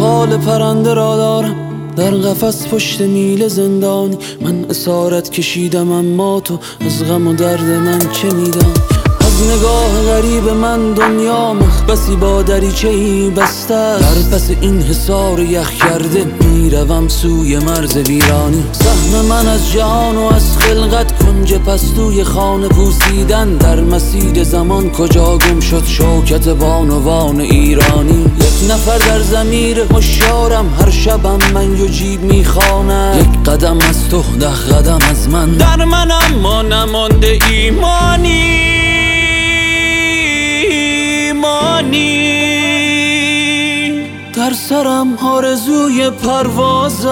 بال پرنده را دارم، در قفس پشت میل زندانی. من اسارت کشیدم اما تو از غم و درد من چه میدانی؟ از نگاه غریب من دنیا مخبسی با دریچه‌ای بسته است. در پس این حصار یخ کرده میروم سوی مرز ویرانی. سهم من از جهان و از خلقت کنج پستوی خانه پوسیدن. در مسیر زمان کجا گم شد شوکت بانوان ایرانی؟ یک نفر در ضمیر هوشیارم هر شبم من یجیب میخواند. یک قدم از تو 10 قدم از من، در من اما نمانده ایمانی. در سرم آرزوی پرواز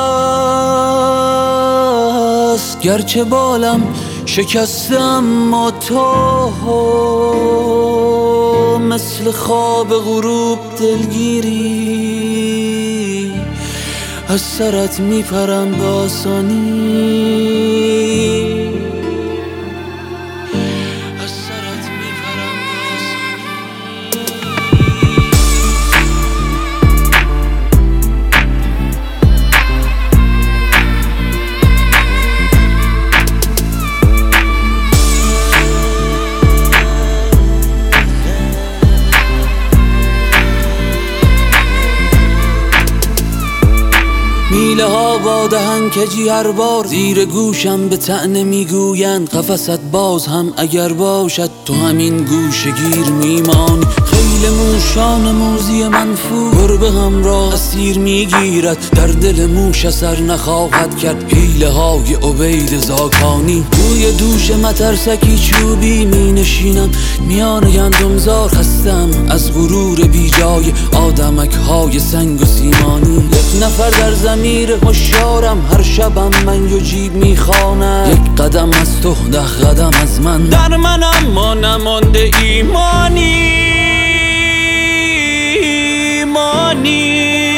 است، گرچه بالم شکسته اما تو مثل خواب غروب دلگیری. از سرت میپرم به آسانی. میله ها با دهنکجی هر بار زیر گوشم به طعنه میگویند قفست باز هم اگر باشد تو همین گوشه گیر میمانی. خیل موشان موزی منفور گربه همراه اسیر میگیرد. در دل موش اثر نخواهد کرد حیله های عبید زاکانی. روی دوش مترسکی چوبی می نشینم میان گندمزار خستم از غرور بی جای آدمک های سنگ و سیمانی. یک نفر در ضمیر هوشیارم هر شبم من یجیب میخواند. یک قدم از تو 10 قدم از من، در من اما نمانده ایمانی.